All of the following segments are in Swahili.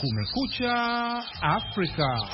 Kumekucha Afrika.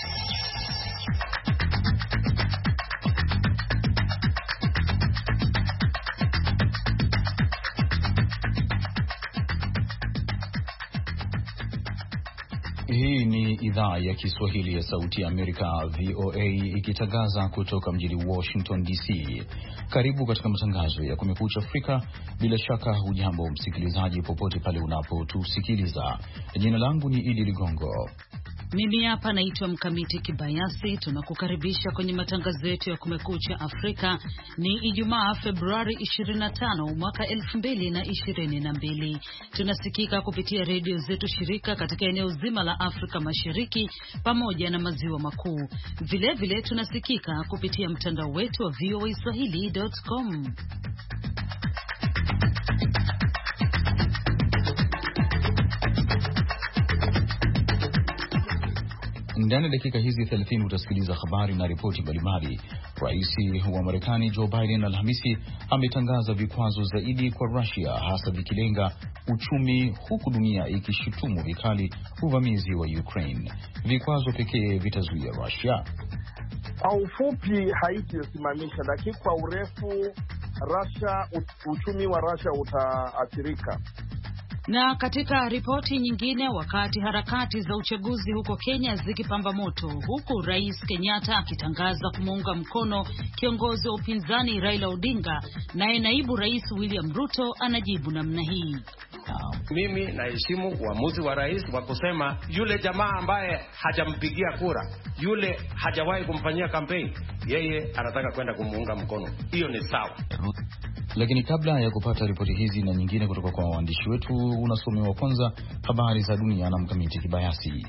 Hii ni idhaa ya Kiswahili ya Sauti ya Amerika, VOA, ikitangaza kutoka mjini Washington DC. Karibu katika matangazo ya Kumekucha Afrika. Bila shaka hujambo msikilizaji popote pale unapotusikiliza. Jina langu ni Idi Ligongo. Mimi hapa naitwa Mkamiti Kibayasi. Tunakukaribisha kwenye matangazo yetu ya Kumekucha Afrika. Ni Ijumaa Februari 25 mwaka 2022. Tunasikika kupitia redio zetu shirika katika eneo zima la Afrika Mashariki pamoja na maziwa makuu. Vilevile tunasikika kupitia mtandao wetu wa voaswahili.com. Ndani ya dakika hizi 30 utasikiliza habari na ripoti mbalimbali. Rais wa Marekani Joe Biden Alhamisi ametangaza vikwazo zaidi kwa Russia, hasa vikilenga uchumi, huku dunia ikishutumu vikali uvamizi wa Ukraine. Vikwazo pekee vitazuia Russia? Kwa ufupi haitasimamisha, lakini kwa urefu Russia, uchumi wa Russia utaathirika. Na katika ripoti nyingine, wakati harakati za uchaguzi huko Kenya zikipamba moto, huku Rais Kenyatta akitangaza kumuunga mkono kiongozi wa upinzani Raila Odinga, naye naibu rais William Ruto anajibu namna hii: mimi naheshimu uamuzi wa rais wa kusema yule jamaa ambaye hajampigia kura, yule hajawahi kumfanyia kampeni, yeye anataka kwenda kumuunga mkono. Hiyo ni sawa. Lakini kabla ya kupata ripoti hizi na nyingine kutoka kwa waandishi wetu, unasomewa kwanza habari za dunia na Mkamiti Kibayasi.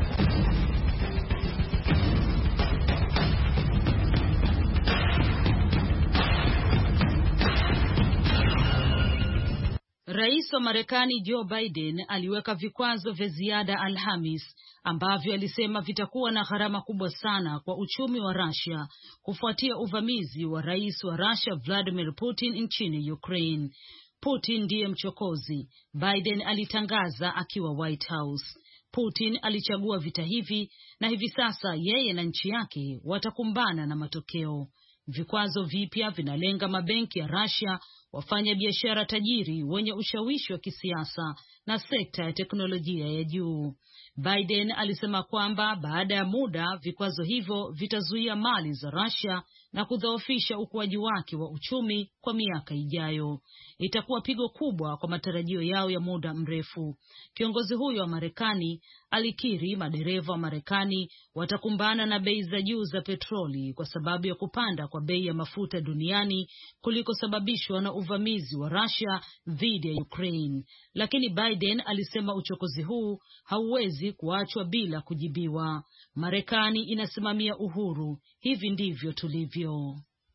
Rais wa Marekani Joe Biden aliweka vikwazo vya ziada Alhamis ambavyo alisema vitakuwa na gharama kubwa sana kwa uchumi wa Russia kufuatia uvamizi wa rais wa Russia Vladimir Putin nchini Ukraine. Putin ndiye mchokozi, Biden alitangaza akiwa White House. Putin alichagua vita hivi na hivi sasa yeye na nchi yake watakumbana na matokeo. Vikwazo vipya vinalenga mabenki ya Russia, wafanya biashara tajiri wenye ushawishi wa kisiasa na sekta ya teknolojia ya juu. Biden alisema kwamba baada ya muda vikwazo hivyo vitazuia mali za Russia na kudhoofisha ukuaji wake wa uchumi kwa miaka ijayo. Itakuwa pigo kubwa kwa matarajio yao ya muda mrefu. Kiongozi huyo wa Marekani alikiri madereva wa Marekani watakumbana na bei za juu za petroli kwa sababu ya kupanda kwa bei ya mafuta duniani kulikosababishwa na uvamizi wa Russia dhidi ya Ukraine. Lakini Biden alisema uchokozi huu hauwezi kuachwa bila kujibiwa. Marekani inasimamia uhuru, hivi ndivyo tulivyo.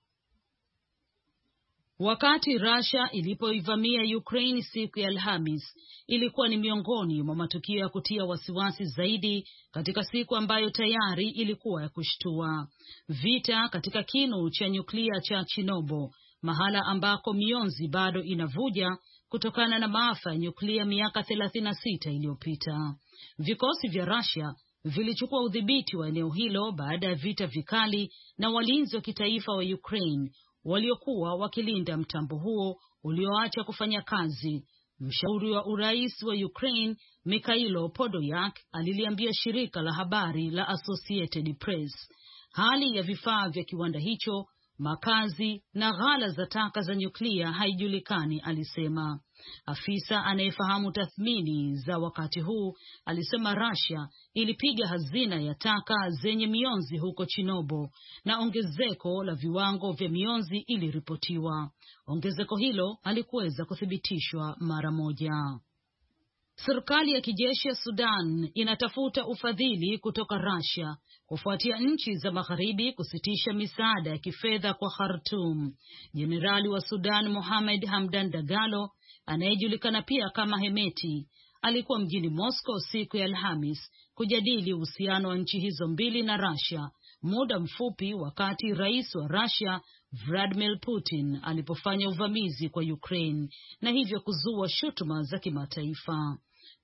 Wakati Russia ilipoivamia Ukraine siku ya Alhamis, ilikuwa ni miongoni mwa matukio ya kutia wasiwasi zaidi katika siku ambayo tayari ilikuwa ya kushtua. Vita katika kinu cha nyuklia cha Chernobyl, mahala ambako mionzi bado inavuja kutokana na maafa ya nyuklia miaka 36 iliyopita. Vikosi vya Russia vilichukua udhibiti wa eneo hilo baada ya vita vikali na walinzi wa kitaifa wa Ukraine waliokuwa wakilinda mtambo huo ulioacha kufanya kazi. Mshauri wa urais wa Ukraine Mikhailo Podolyak aliliambia shirika la habari la Associated Press hali ya vifaa vya kiwanda hicho, makazi na ghala za taka za nyuklia haijulikani, alisema. Afisa anayefahamu tathmini za wakati huu alisema Russia ilipiga hazina ya taka zenye mionzi huko Chernobyl na ongezeko la viwango vya mionzi iliripotiwa. Ongezeko hilo halikuweza kuthibitishwa mara moja. Serikali ya kijeshi ya Sudan inatafuta ufadhili kutoka Russia kufuatia nchi za magharibi kusitisha misaada ya kifedha kwa Khartoum. Jenerali wa Sudan Mohamed Hamdan Dagalo, anayejulikana pia kama Hemeti, alikuwa mjini Moscow siku ya Alhamis kujadili uhusiano wa nchi hizo mbili na Russia, muda mfupi wakati rais wa Russia Vladimir Putin alipofanya uvamizi kwa Ukraine na hivyo kuzua shutuma za kimataifa.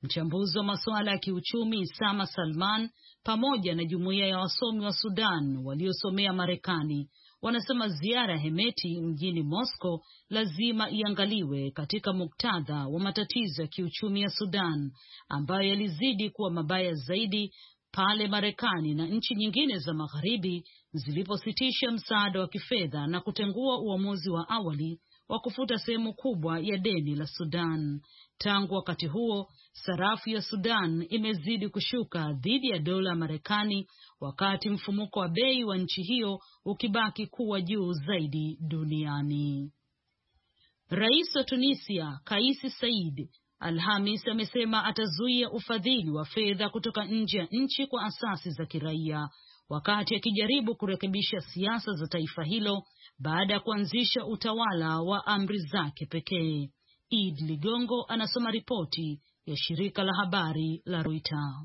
Mchambuzi wa masuala ya kiuchumi Sama Salman pamoja na jumuiya ya wasomi wa Sudan waliosomea Marekani wanasema ziara ya Hemeti mjini Moscow lazima iangaliwe katika muktadha wa matatizo ya kiuchumi ya Sudan ambayo yalizidi kuwa mabaya zaidi pale Marekani na nchi nyingine za magharibi zilipositisha msaada wa kifedha na kutengua uamuzi wa awali wa kufuta sehemu kubwa ya deni la Sudan. Tangu wakati huo, sarafu ya Sudan imezidi kushuka dhidi ya dola ya Marekani, wakati mfumuko wa bei wa nchi hiyo ukibaki kuwa juu zaidi duniani. Rais wa Tunisia, Kais Saied, Alhamis amesema atazuia ufadhili wa fedha kutoka nje ya nchi kwa asasi za kiraia, wakati akijaribu kurekebisha siasa za taifa hilo baada ya kuanzisha utawala wa amri zake pekee. Id Ligongo anasoma ripoti ya shirika la habari la Reuters.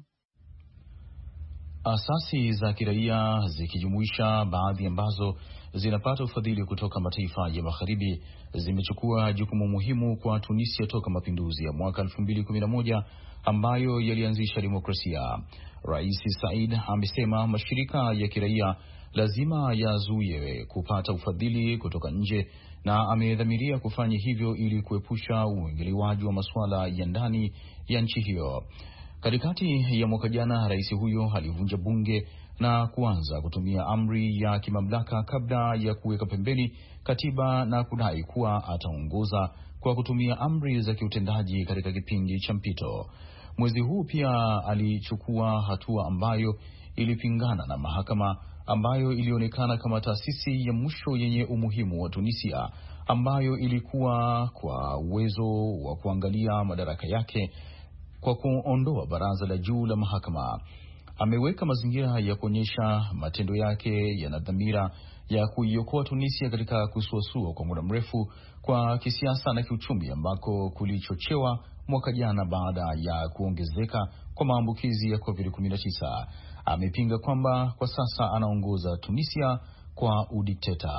Asasi za kiraia zikijumuisha baadhi ambazo zinapata ufadhili kutoka mataifa ya magharibi zimechukua jukumu muhimu kwa Tunisia toka mapinduzi ya mwaka 2011 ambayo yalianzisha demokrasia. Rais Said amesema mashirika ya kiraia lazima yazuiwe kupata ufadhili kutoka nje na amedhamiria kufanya hivyo ili kuepusha uingiliwaji wa masuala ya ndani ya nchi hiyo. Katikati ya mwaka jana, rais huyo alivunja bunge na kuanza kutumia amri ya kimamlaka kabla ya kuweka pembeni katiba na kudai kuwa ataongoza kwa kutumia amri za kiutendaji katika kipindi cha mpito. Mwezi huu pia alichukua hatua ambayo ilipingana na mahakama ambayo ilionekana kama taasisi ya mwisho yenye umuhimu wa Tunisia, ambayo ilikuwa kwa uwezo wa kuangalia madaraka yake kwa kuondoa baraza la juu la mahakama. Ameweka mazingira ya kuonyesha matendo yake yana dhamira ya kuiokoa Tunisia katika kusuasua kwa muda mrefu kwa kisiasa na kiuchumi ambako kulichochewa mwaka jana baada ya kuongezeka kwa maambukizi ya COVID-19. Amepinga kwamba kwa sasa anaongoza Tunisia kwa udikteta.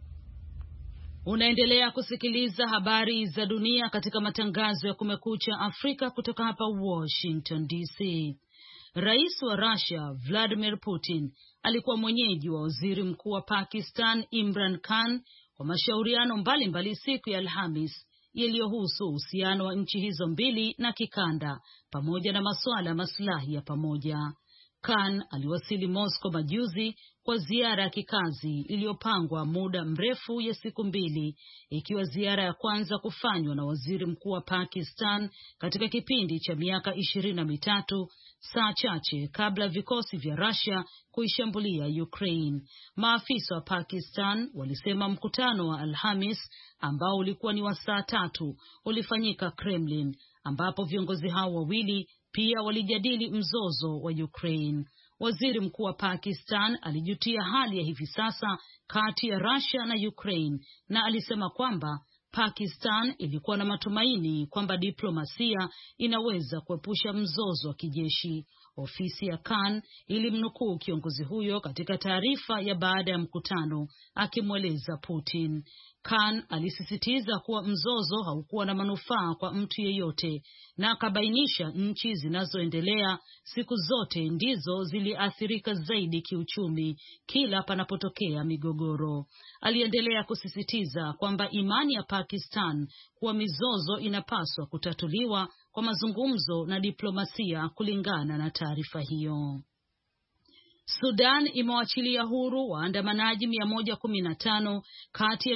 Unaendelea kusikiliza habari za dunia katika matangazo ya Kumekucha Afrika kutoka hapa Washington DC. Rais wa Russia Vladimir Putin alikuwa mwenyeji wa waziri mkuu wa Pakistan Imran Khan kwa mashauriano mbalimbali siku ya Alhamis yaliyohusu uhusiano wa nchi hizo mbili na kikanda pamoja na masuala maslahi ya pamoja. Khan aliwasili Moscow majuzi kwa ziara ya kikazi iliyopangwa muda mrefu ya siku 2, ikiwa ziara ya kwanza kufanywa na waziri mkuu wa Pakistan katika kipindi cha miaka 23, saa chache kabla vikosi vya Russia kuishambulia Ukraine. Maafisa wa Pakistan walisema mkutano wa Alhamis ambao ulikuwa ni wa saa 3 ulifanyika Kremlin, ambapo viongozi hao wawili pia walijadili mzozo wa Ukraine. Waziri mkuu wa Pakistan alijutia hali ya hivi sasa kati ya Russia na Ukraine na alisema kwamba Pakistan ilikuwa na matumaini kwamba diplomasia inaweza kuepusha mzozo wa kijeshi. Ofisi ya Khan ilimnukuu kiongozi huyo katika taarifa ya baada ya mkutano akimweleza Putin. Khan alisisitiza kuwa mzozo haukuwa na manufaa kwa mtu yeyote na akabainisha nchi zinazoendelea siku zote ndizo ziliathirika zaidi kiuchumi kila panapotokea migogoro. Aliendelea kusisitiza kwamba imani ya Pakistan kuwa mizozo inapaswa kutatuliwa kwa mazungumzo na diplomasia kulingana na taarifa hiyo. Sudan imewaachilia huru waandamanaji 115 kati ya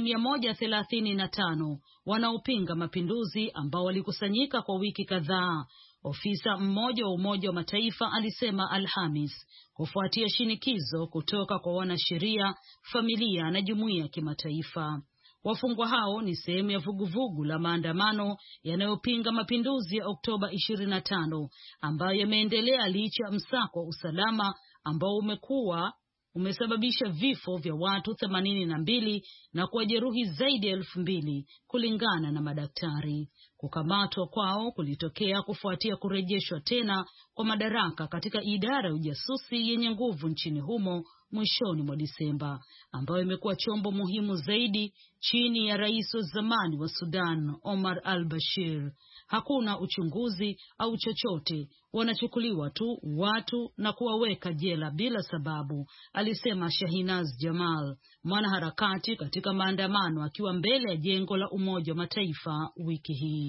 135 wanaopinga mapinduzi ambao walikusanyika kwa wiki kadhaa, ofisa mmoja wa Umoja wa Mataifa alisema Alhamis, kufuatia shinikizo kutoka kwa wanasheria, familia na jumuiya ya kimataifa. Wafungwa hao ni sehemu ya vuguvugu la maandamano yanayopinga mapinduzi ya Oktoba 25 ambayo yameendelea licha msako wa usalama ambao umesababisha vifo vya watu 82 na kuwajeruhi zaidi ya 2,000 kulingana na madaktari. Kukamatwa kwao kulitokea kufuatia kurejeshwa tena kwa madaraka katika idara ya ujasusi yenye nguvu nchini humo mwishoni mwa Disemba, ambayo imekuwa chombo muhimu zaidi chini ya rais wa zamani wa Sudan Omar al-Bashir. Hakuna uchunguzi au chochote, wanachukuliwa tu watu na kuwaweka jela bila sababu, alisema Shahinaz Jamal, mwanaharakati katika maandamano akiwa mbele ya jengo la Umoja wa Mataifa wiki hii.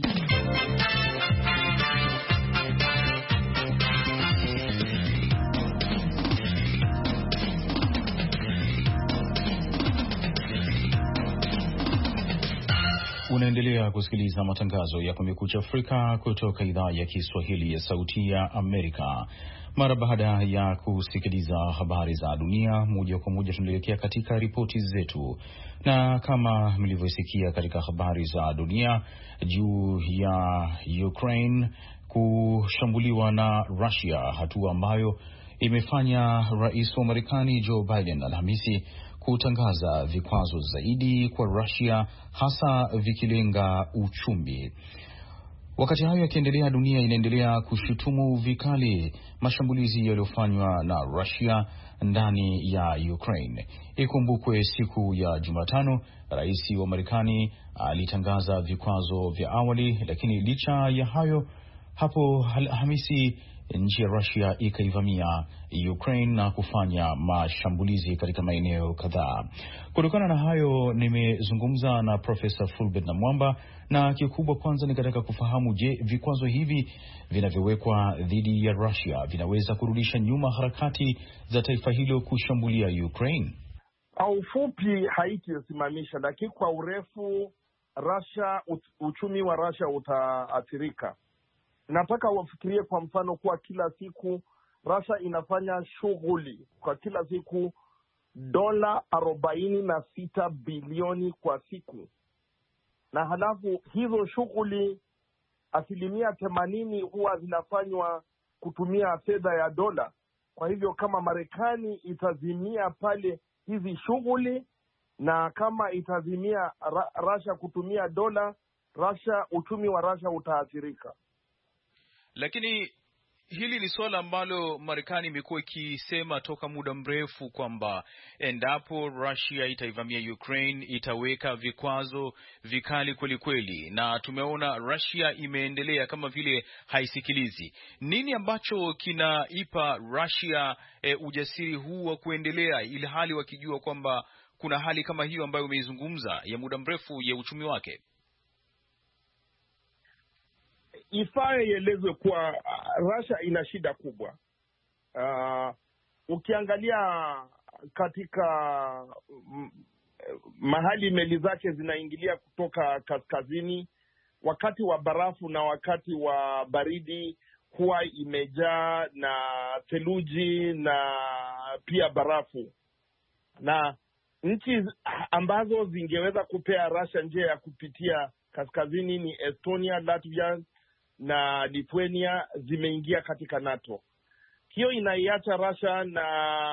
Unaendelea kusikiliza matangazo ya Kumekucha Afrika kutoka idhaa ya Kiswahili ya Sauti ya Amerika. Mara baada ya kusikiliza habari za dunia moja kwa moja, tunaelekea katika ripoti zetu, na kama mlivyosikia katika habari za dunia juu ya Ukraine kushambuliwa na Russia, hatua ambayo imefanya rais wa Marekani Joe Biden Alhamisi kutangaza vikwazo zaidi kwa Russia, hasa vikilenga uchumi. Wakati hayo yakiendelea, dunia inaendelea kushutumu vikali mashambulizi yaliyofanywa na Russia ndani ya Ukraine. Ikumbukwe siku ya Jumatano, rais wa Marekani alitangaza vikwazo vya awali, lakini licha ya hayo, hapo Alhamisi nchi ya Russia ikaivamia Ukraine na kufanya mashambulizi katika maeneo kadhaa. Kutokana na hayo, nimezungumza na Profesa Fulbert Namwamba, na kikubwa kwanza nikataka kufahamu, je, vikwazo hivi vinavyowekwa dhidi ya Russia vinaweza kurudisha nyuma harakati za taifa hilo kushambulia Ukraine? Kwa ufupi, haitasimamisha, lakini kwa urefu Russia, uchumi wa Russia utaathirika. Nataka wafikirie kwa mfano kuwa kila siku Russia inafanya shughuli kwa kila siku $46 bilioni kwa siku, na halafu hizo shughuli 80% huwa zinafanywa kutumia fedha ya dola. Kwa hivyo kama Marekani itazimia pale hizi shughuli, na kama itazimia Russia kutumia dola, uchumi wa Russia utaathirika. Lakini hili ni suala ambalo Marekani imekuwa ikisema toka muda mrefu kwamba endapo Russia itaivamia Ukraine itaweka vikwazo vikali kweli kweli, na tumeona Russia imeendelea kama vile haisikilizi. Nini ambacho kinaipa Russia ujasiri huu wa kuendelea, ili hali wakijua kwamba kuna hali kama hiyo ambayo umeizungumza ya muda mrefu ya uchumi wake? Ifaa ielezwe kuwa Russia ina shida kubwa. Ukiangalia katika mahali meli zake zinaingilia kutoka kaskazini, wakati wa barafu na wakati wa baridi huwa imejaa na theluji na pia barafu, na nchi ambazo zingeweza kupea Russia njia ya kupitia kaskazini ni Estonia, Latvia na Lithuania zimeingia katika NATO. Hiyo inaiacha Russia na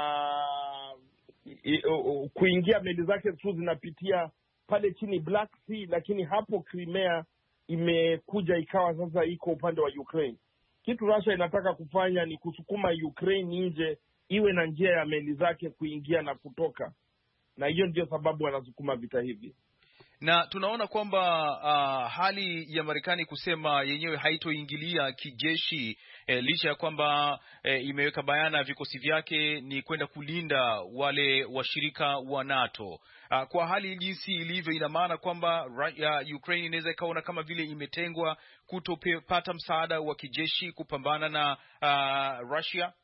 kuingia meli zake tu zinapitia pale chini Black Sea, lakini hapo Crimea imekuja ikawa sasa iko upande wa Ukraine. Kitu Russia inataka kufanya ni kusukuma Ukraine nje, iwe na njia ya meli zake kuingia na kutoka, na hiyo ndio sababu wanasukuma vita hivi. Na tunaona kwamba hali ya Marekani kusema yenyewe haitoingilia kijeshi, licha ya kwamba imeweka bayana vikosi vyake ni kwenda kulinda wale washirika wa NATO. Kwa hali jinsi ilivyo, ina maana kwamba Ukraine inaweza ikaona kama vile imetengwa kutopata msaada wa kijeshi kupambana na Russia.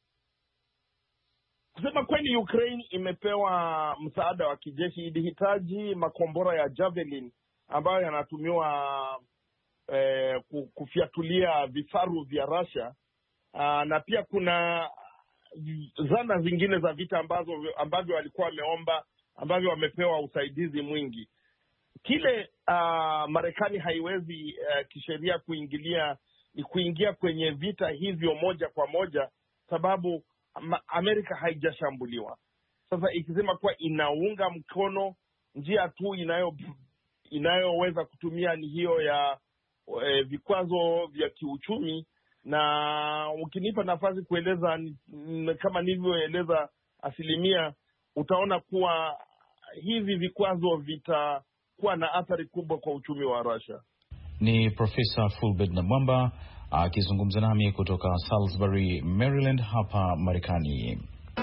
Kusema kweli, Ukraine imepewa msaada wa kijeshi. Ilihitaji makombora ya Javelin ambayo yanatumiwa kufiatulia vifaru vya Russia, na pia kuna zana zingine za vita ambavyo walikuwa wameomba, ambavyo wamepewa usaidizi mwingi. Kile Marekani haiwezi kisheria kuingia kwenye vita hivyo moja kwa moja, sababu Amerika haijashambuliwa. Sasa ikisema kuwa inaunga mkono, njia tu inayoweza kutumia ni hiyo ya vikwazo vya kiuchumi. Na ukinipa nafasi kueleza kama nilivyoeleza asilimia, utaona kuwa hivi vikwazo vitakuwa na athari kubwa kwa uchumi wa Russia. ni Profesa Fulbert Namwamba akizungumza nami kutoka Salisbury, Maryland hapa Marekani.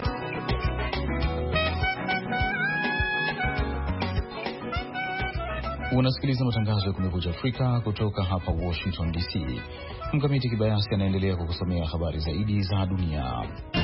Unasikiliza matangazo ya Kumekucha Afrika kutoka hapa Washington DC. Mkamiti Kibayasi anaendelea kukusomea habari zaidi za dunia.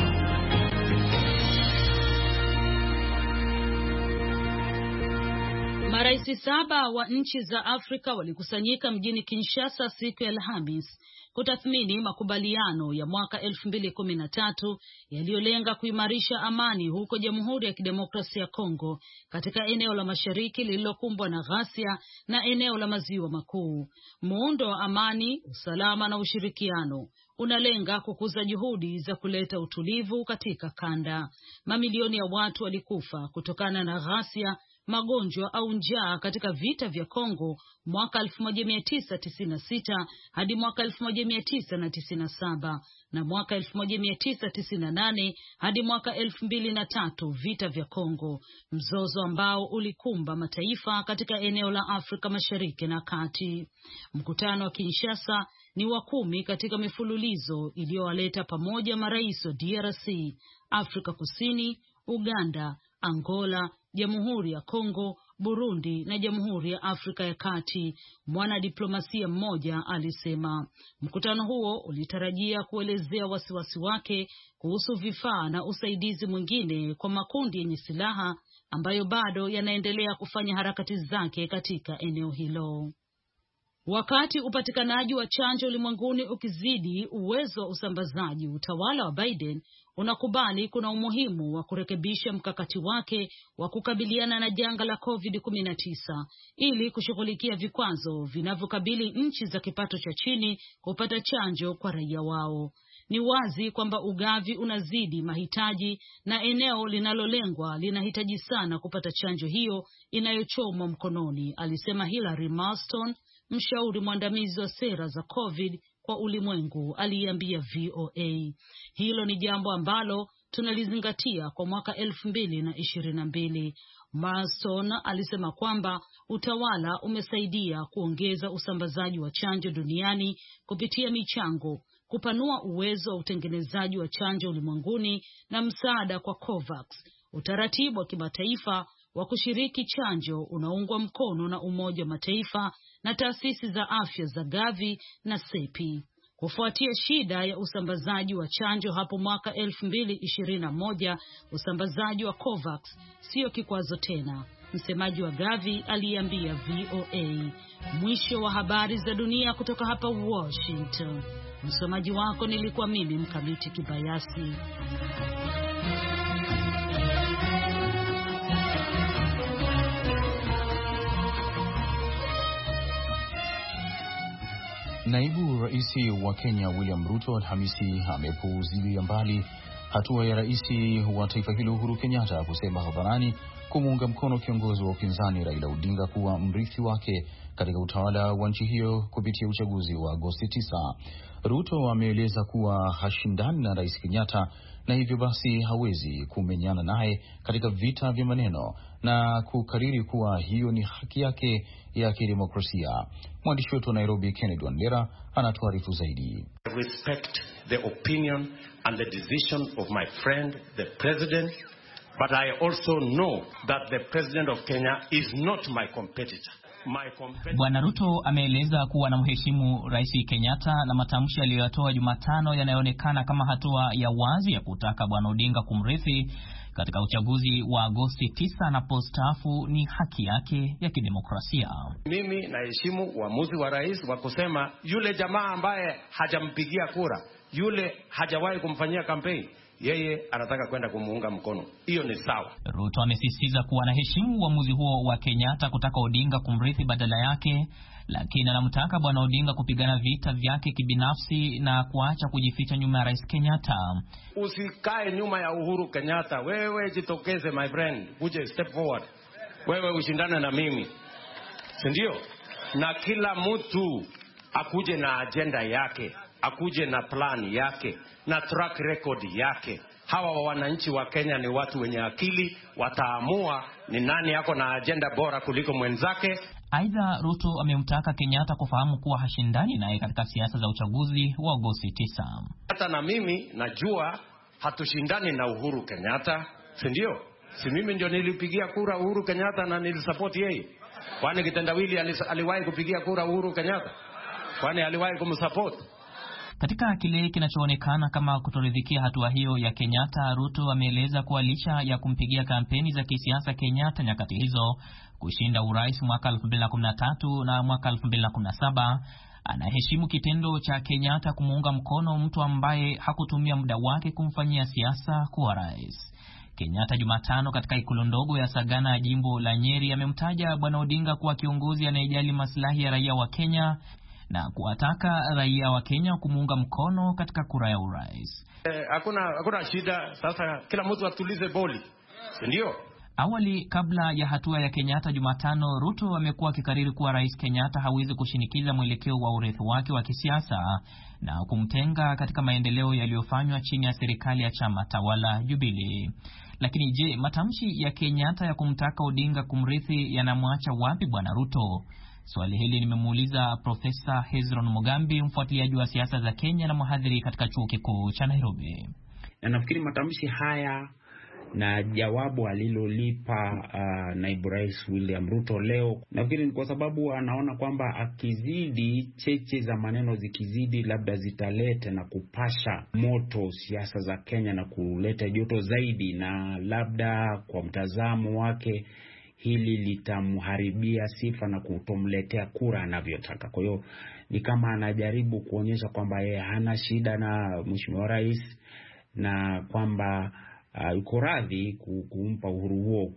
Marais 7 wa nchi za Afrika walikusanyika mjini Kinshasa siku ya Alhamis kutathmini makubaliano ya mwaka 2013 yaliyolenga kuimarisha amani huko Jamhuri ya Kidemokrasia ya Kongo, katika eneo la Mashariki lililokumbwa na ghasia na eneo la Maziwa Makuu. Muundo wa amani, usalama na ushirikiano unalenga kukuza juhudi za kuleta utulivu katika kanda. Mamilioni ya watu walikufa kutokana na ghasia, magonjwa au njaa katika vita vya Kongo mwaka 1996 hadi mwaka 1997 na mwaka 1998 hadi mwaka 2003, vita vya Kongo, mzozo ambao ulikumba mataifa katika eneo la Afrika Mashariki na Kati. Mkutano wa Kinshasa ni wa 10 katika mifululizo iliyowaleta pamoja marais wa DRC, Afrika Kusini, Uganda, Angola, Jamhuri ya Kongo, Burundi na Jamhuri ya Afrika ya Kati. Mwanadiplomasia mmoja alisema mkutano huo ulitarajia kuelezea wasiwasi wake kuhusu vifaa na usaidizi mwingine kwa makundi yenye silaha ambayo bado yanaendelea kufanya harakati zake katika eneo hilo. Wakati upatikanaji wa chanjo ulimwenguni ukizidi uwezo wa usambazaji, utawala wa Biden unakubali kuna umuhimu wa kurekebisha mkakati wake wa kukabiliana na janga la COVID-19 ili kushughulikia vikwazo vinavyokabili nchi za kipato cha chini kupata chanjo kwa raia wao. Ni wazi kwamba ugavi unazidi mahitaji na eneo linalolengwa linahitaji sana kupata chanjo hiyo inayochomwa mkononi, alisema Hillary Marston, mshauri mwandamizi wa sera za COVID kwa ulimwengu, aliambia VOA. Hilo ni jambo ambalo tunalizingatia kwa mwaka 2022. Marston alisema kwamba utawala umesaidia kuongeza usambazaji wa chanjo duniani kupitia michango, kupanua uwezo wa utengenezaji wa chanjo ulimwenguni na msaada kwa COVAX, utaratibu wa kimataifa wa kushiriki chanjo unaungwa mkono na Umoja wa Mataifa na taasisi za afya za Gavi na CEPI. Kufuatia shida ya usambazaji wa chanjo hapo mwaka 2021, usambazaji wa COVAX sio kikwazo tena, msemaji wa Gavi aliambia VOA. Mwisho wa habari za dunia kutoka hapa Washington. Msomaji wako nilikuwa mimi Mkamiti Kibayasi. Naibu Rais wa Kenya William Ruto Alhamisi amepuuzilia mbali hatua ya rais wa taifa hilo Uhuru Kenyatta kusema hadharani kumuunga mkono kiongozi wa upinzani Raila Odinga kuwa mrithi wake katika utawala wa nchi hiyo kupitia uchaguzi wa Agosti 9. Ruto ameeleza kuwa hashindani na Rais Kenyatta na hivyo basi hawezi kumenyana naye katika vita vya maneno na kukariri kuwa hiyo ni haki yake ya kidemokrasia. Mwandishi wetu wa Nairobi Kennedy Wandera anatuarifu zaidi. I respect the opinion and the decision of my friend the president, but I also know that the president of Kenya is not my competitor. Bwana Ruto ameeleza kuwa na mheshimu Rais Kenyatta na matamshi aliyoyatoa Jumatano yanayoonekana kama hatua ya wazi ya kutaka Bwana Odinga kumrithi katika uchaguzi wa Agosti 9 na postaafu ni haki yake ya kidemokrasia. Mimi naheshimu uamuzi wa rais wa kusema yule jamaa ambaye hajampigia kura, yule hajawahi kumfanyia kampeni, yeye anataka kwenda kumuunga mkono. Hiyo ni sawa. Ruto amesisitiza kuwa anaheshimu uamuzi huo wa Kenyatta kutaka Odinga kumrithi badala yake, lakini anamtaka Bwana Odinga kupigana vita vyake kibinafsi na kuacha kujificha nyuma ya Rais Kenyatta. Usikae nyuma ya Uhuru Kenyatta. Wewe jitokeze my friend, uje step forward. Wewe ushindane na mimi. Si ndio? Na kila mtu akuje na agenda yake, akuje na plan yake, na track record yake. Hawa wananchi wa Kenya ni watu wenye akili, wataamua ni nani yako na agenda bora kuliko mwenzake. Aidha, Ruto amemtaka Kenyatta kufahamu kuwa hashindani naye katika siasa za uchaguzi wa Agosti 9. Hata na mimi najua hatushindani na Uhuru Kenyatta, si ndio? Si mimi ndio nilipigia kura Uhuru Kenyatta na nilisupport yeye. Kwani kitendawili aliwahi kupigia kura Uhuru Kenyatta? Kwani aliwahi kumsupport? Katika kile kinachoonekana kama kutoridhikia hatua hiyo ya Kenyatta, Ruto ameeleza kuwa licha ya kumpigia kampeni za kisiasa Kenyatta nyakati hizo kushinda urais mwaka 2013 na mwaka 2017, anaheshimu kitendo cha Kenyatta kumuunga mkono mtu ambaye hakutumia muda wake kumfanyia siasa kuwa rais. Kenyatta Jumatano katika ikulu ndogo ya Sagana ya jimbo la Nyeri amemtaja Bwana Odinga kuwa kiongozi anayejali maslahi ya raia wa Kenya na kuwataka raia wa Kenya kumuunga mkono katika kura ya urais. Hakuna shida, sasa kila mtu atulize boli, ndio? Awali, kabla ya hatua ya Kenyatta Jumatano, Ruto amekuwa akikariri kuwa Rais Kenyatta hawezi kushinikiza mwelekeo wa urithi wake wa kisiasa na kumtenga katika maendeleo yaliyofanywa chini ya serikali ya chama tawala Jubilee. Lakini je, matamshi ya Kenyatta ya kumtaka Odinga kumrithi yanamwacha wapi Bwana Ruto? Swali hili nimemuuliza Profesa Hezron Mogambi, mfuatiliaji wa siasa za Kenya na mhadhiri katika chuo kikuu cha Nairobi. Na nafikiri matamshi haya na jawabu alilolipa naibu rais William Ruto leo, nafikiri ni kwa sababu anaona kwamba akizidi, cheche za maneno zikizidi, labda zitaleta na kupasha moto siasa za Kenya na kuleta joto zaidi, na labda kwa mtazamo wake hili litamharibia sifa na kutomletea kura anavyotaka. Kwa hiyo ni kama anajaribu kuonyesha kwamba yeye hana shida na mheshimiwa rais na kwamba yuko radhi kumpa uhuru huo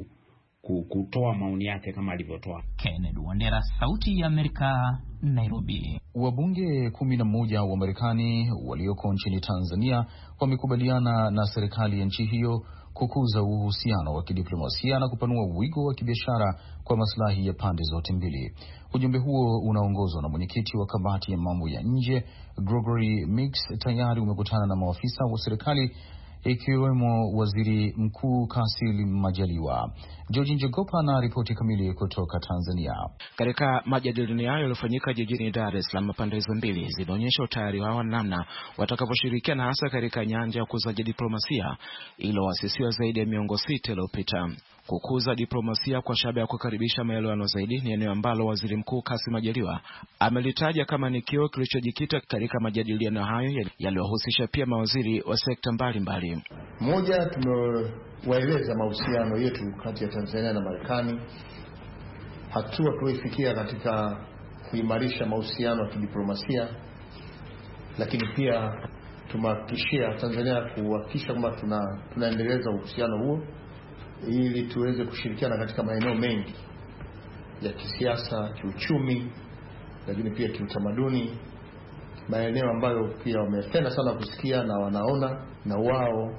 kutoa maoni yake kama alivyotoa. Kennedy Wandera, Sauti ya Amerika, Nairobi. Wabunge 11 wa Marekani walioko nchini Tanzania wamekubaliana na serikali ya nchi hiyo kukuza uhusiano wa kidiplomasia na kupanua wigo wa kibiashara kwa maslahi ya pande zote mbili. Ujumbe huo unaongozwa na mwenyekiti wa kamati ya mambo ya nje Gregory Mix tayari umekutana na maafisa wa serikali ikiwemo Waziri Mkuu Kassim Majaliwa. George Njogopa na ripoti kamili kutoka Tanzania. Katika majadiliano hayo yaliyofanyika jijini Dar es Salaam, pande hizo mbili zinaonyesha utayari wao namna watakavyoshirikiana hasa katika nyanja ya kukuza diplomasia iliyoasisiwa zaidi ya miongo 6 iliyopita. Kukuza diplomasia kwa shabaha ya kukaribisha maelewano zaidi ni eneo ambalo Waziri Mkuu Kassim Majaliwa amelitaja kama ni kioo kilichojikita katika majadiliano hayo yaliyohusisha pia mawaziri wa sekta mbalimbali. Moja, tumewaeleza mahusiano yetu kati ya Tanzania na Marekani, hatua tuliyofikia katika kuimarisha mahusiano ya kidiplomasia, lakini pia tumehakikishia Tanzania kuhakikisha kwamba tunaendeleza uhusiano huo ili tuweze kushirikiana katika maeneo mengi ya kisiasa, kiuchumi, lakini pia kiutamaduni, maeneo ambayo pia wamependa sana kusikia na wanaona na wao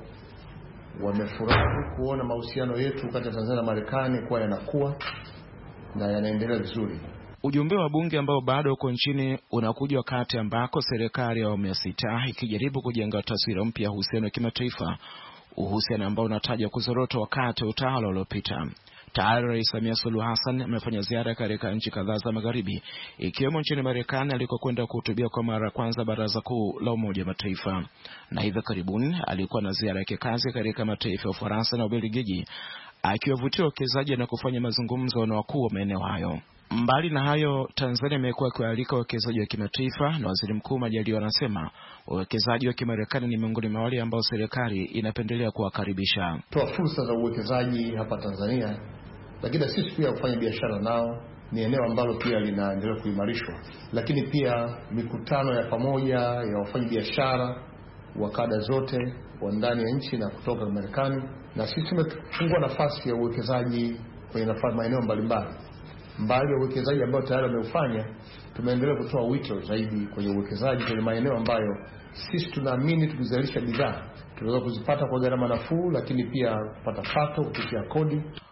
wamefurahi kuona mahusiano yetu kati ya Tanzania na Marekani kuwa yanakuwa na yanaendelea vizuri. Ujumbe wa bunge ambao bado uko nchini unakuja wakati ambako serikali ya awamu ya 6 ikijaribu kujenga taswira mpya ya uhusiano wa kimataifa, uhusiano ambao unataja kuzorota wakati utawala uliopita. Tayari Rais Samia Suluhu Hassan amefanya ziara katika nchi kadhaa za magharibi, ikiwemo nchini Marekani alikokwenda kuhutubia kwa mara ya kwanza Baraza Kuu la Umoja wa Mataifa. Na hivi karibuni alikuwa na ziara ya kikazi katika mataifa ya Ufaransa na Ubelgiji, akiwavutia wawekezaji na kufanya mazungumzo na wakuu wa maeneo hayo. Mbali na hayo, Tanzania imekuwa ikialika wawekezaji wa kimataifa, na Waziri Mkuu Majaliwa anasema wawekezaji wa Kimarekani ni miongoni mwa wale ambao serikali inapendelea kuwakaribisha. Toa fursa za uwekezaji hapa Tanzania, lakini sisi pia kufanya biashara nao ni eneo ambalo pia linaendelea kuimarishwa. Lakini pia mikutano ya pamoja ya wafanyabiashara wa kada zote wa ndani ya nchi na kutoka Marekani, na sisi tumefungua nafasi ya uwekezaji kwenye maeneo mbalimbali. Mbali ya uwekezaji ambao tayari wameufanya, tumeendelea kutoa wito zaidi kwenye uwekezaji kwenye maeneo ambayo sisi tunaamini tukizalisha bidhaa tunaweza kuzipata kwa gharama nafuu, lakini pia kupata pato kupitia kodi.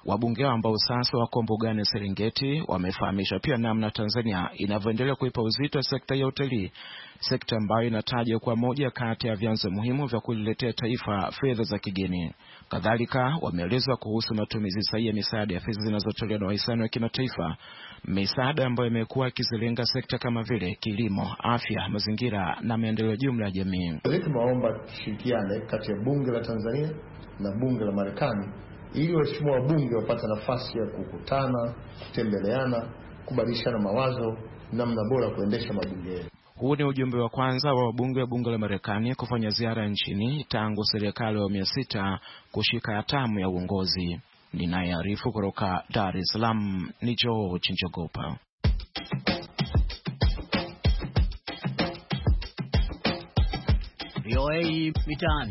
Wabunge ambao sasa wako mbugani Serengeti wamefahamisha pia namna Tanzania inavyoendelea kuipa uzito sekta ya utalii, sekta ambayo inatajwa kwa moja kati ya vyanzo muhimu vya kuliletea taifa fedha za kigeni. Kadhalika wameelezwa kuhusu matumizi sahihi ya misaada ya fedha zinazotolewa na wahisani wa kimataifa, misaada ambayo imekuwa ikizilenga sekta kama vile kilimo, afya, mazingira na maendeleo jumla ya jamii. Tunaomba tushirikiane kati ya bunge la Tanzania na bunge la Marekani ili waheshimiwa wabunge wapate nafasi ya kukutana, kutembeleana, kubadilishana mawazo namna bora kuendesha mabunge. Huu ni ujumbe wa kwanza wa wabunge wa bunge la Marekani kufanya ziara nchini tangu serikali ya awamu ya 6 kushika hatamu ya uongozi. Ninayearifu kutoka Dar es Salaam ni George Njogopa. VOA Mitaani.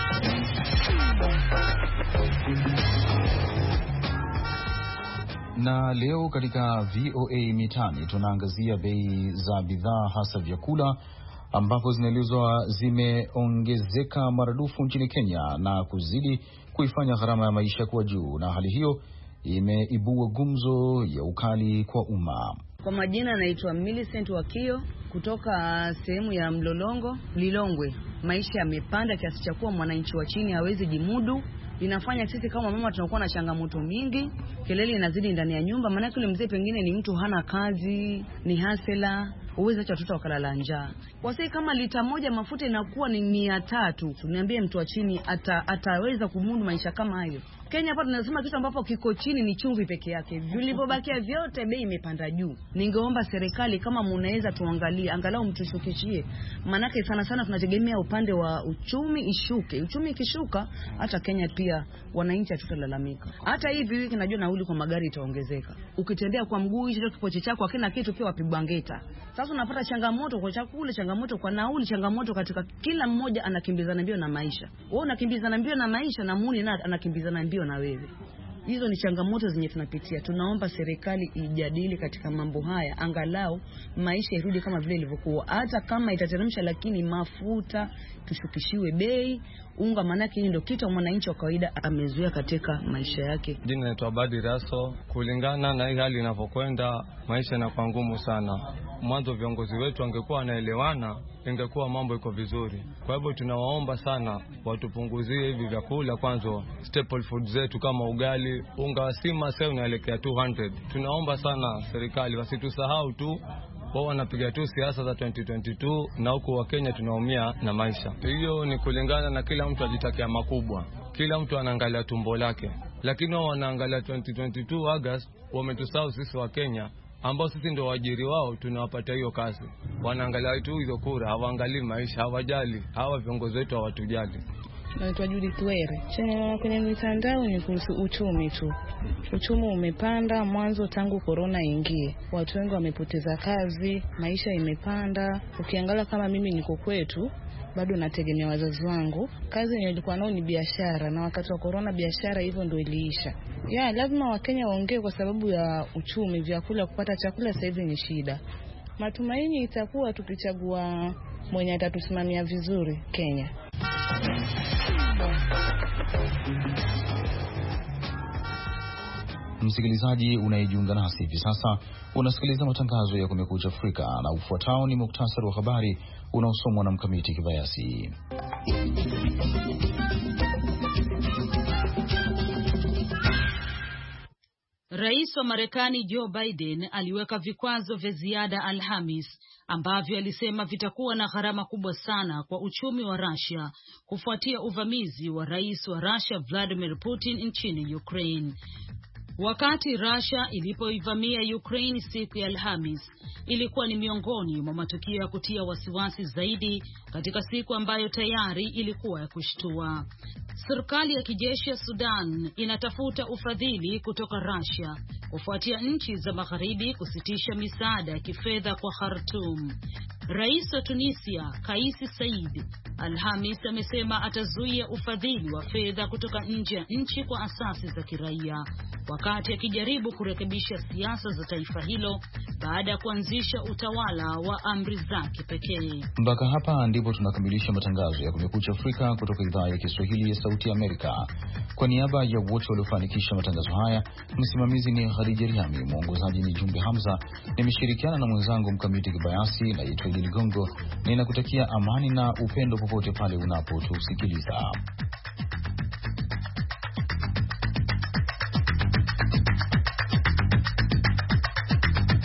Na leo katika VOA Mitaani tunaangazia bei za bidhaa hasa vyakula ambapo zinaelezwa zimeongezeka maradufu nchini Kenya na kuzidi kuifanya gharama ya maisha kuwa juu, na hali hiyo imeibua gumzo ya ukali kwa umma. Kwa majina naitwa Millicent Wakio kutoka sehemu ya Mlolongo, Lilongwe. Maisha yamepanda kiasi cha kuwa mwananchi wa chini hawezi jimudu. Inafanya sisi kama mama tunakuwa na changamoto mingi, kelele inazidi ndani ya nyumba, maana yule mzee pengine ni mtu hana kazi, ni hasela, uweze acha watoto wakalala njaa. Kwa sasa kama lita moja mafuta inakuwa ni 300, niambie mtu wa chini ataweza kumudu maisha kama hayo? Kenya hapa tunasema kitu ambapo kiko chini ni chumvi peke yake. Vilivyobakia vyote bei imepanda juu. Ningeomba serikali kama mnaweza tuangalie, angalau mtushukishie. Manake sana tunategemea upande wa uchumi ishuke. Uchumi ikishuka hata Kenya pia wananchi hatutalalamika. Hata hivi wiki najua nauli kwa magari itaongezeka. Ukitembea kwa mguu hicho kipoche chako hakina kitu pia wapigwa ngeta. Sasa unapata changamoto kwa chakula, changamoto kwa nauli, changamoto katika kila mmoja anakimbizana mbio na maisha. Wewe unakimbizana mbio na maisha na muni na anakimbizana mbio na wewe. Hizo ni changamoto zenye tunapitia. Tunaomba serikali ijadili katika mambo haya, angalau maisha irudi kama vile ilivyokuwa. Hata kama itateremsha, lakini mafuta tushukishiwe bei, unga, manake hii ndio kitu mwananchi wa kawaida amezoea katika maisha yake. Jina naitwa Badi Raso. Kulingana na hii hali inavyokwenda, maisha yanakuwa ngumu sana. Mwanzo viongozi wetu wangekuwa wanaelewana, ingekuwa mambo iko vizuri. Kwa hivyo tunawaomba sana watupunguzie hivi vyakula, kwanza staple food zetu kama ugali, unga wa sima sasa unaelekea 200. Tunaomba sana serikali wasitusahau tu, wao wanapiga tu siasa za 2022 na huko wa Kenya tunaumia na maisha. Hiyo ni kulingana na kila mtu ajitakia makubwa. Kila mtu anaangalia tumbo lake. Lakini wao wanaangalia 2022 August, wametusahau sisi wa Kenya ambao sisi ndio waajiri wao, tunawapatia hiyo kazi. Wanaangalia tu hizo kura, hawaangalii maisha, hawajali. Hawa viongozi wetu hawatujali. Naitwa Judith Were. Chenye naona kwenye mitandao ni kuhusu uchumi tu. Uchumi umepanda mwanzo tangu corona ingie. Watu wengi wamepoteza kazi, maisha imepanda. Ukiangalia kama mimi niko kwetu, bado nategemea wazazi wangu. Kazi nilikuwa nao ni biashara, na wakati wa corona biashara hivyo ndio iliisha. Lazima Wakenya waongee kwa sababu ya uchumi, vyakula, kupata chakula sasa hivi ni shida. Matumaini itakuwa tukichagua mwenye atatusimamia vizuri Kenya. Msikilizaji unayejiunga nasi hivi sasa, unasikiliza matangazo ya Kumekucha Afrika, na ufuatao ni muktasari wa habari unaosomwa na Mkamiti Kibayasi. Rais wa Marekani Joe Biden aliweka vikwazo vya ziada Alhamis ambavyo alisema vitakuwa na gharama kubwa sana kwa uchumi wa Russia kufuatia uvamizi wa rais wa Russia Vladimir Putin nchini Ukraine. Wakati Russia ilipoivamia Ukraine siku ya Alhamis, ilikuwa ni miongoni mwa matukio ya kutia wasiwasi zaidi katika siku ambayo tayari ilikuwa ya kushtua. Serikali ya kijeshi ya Sudan inatafuta ufadhili kutoka Russia kufuatia nchi za magharibi kusitisha misaada ya kifedha kwa Khartoum. Rais wa Tunisia Kais Saied Alhamis amesema atazuia ufadhili wa fedha kutoka nje ya nchi kwa asasi za kiraia. wakati akijaribu kurekebisha siasa za taifa hilo baada ya kuanzisha utawala wa amri zake pekee. Mpaka hapa ndipo tunakamilisha matangazo ya Kumekucha Afrika kutoka idhaa ya Kiswahili ya Sauti ya Amerika. Kwa niaba ya wote waliofanikisha matangazo haya, msimamizi ni Khadija Riami, mwongozaji ni Jumbe Hamza, nimeshirikiana na mwenzangu Mkamiti Kibayasi na Itwaidi Ligongo. Ninakutakia amani na upendo popote pale unapotusikiliza.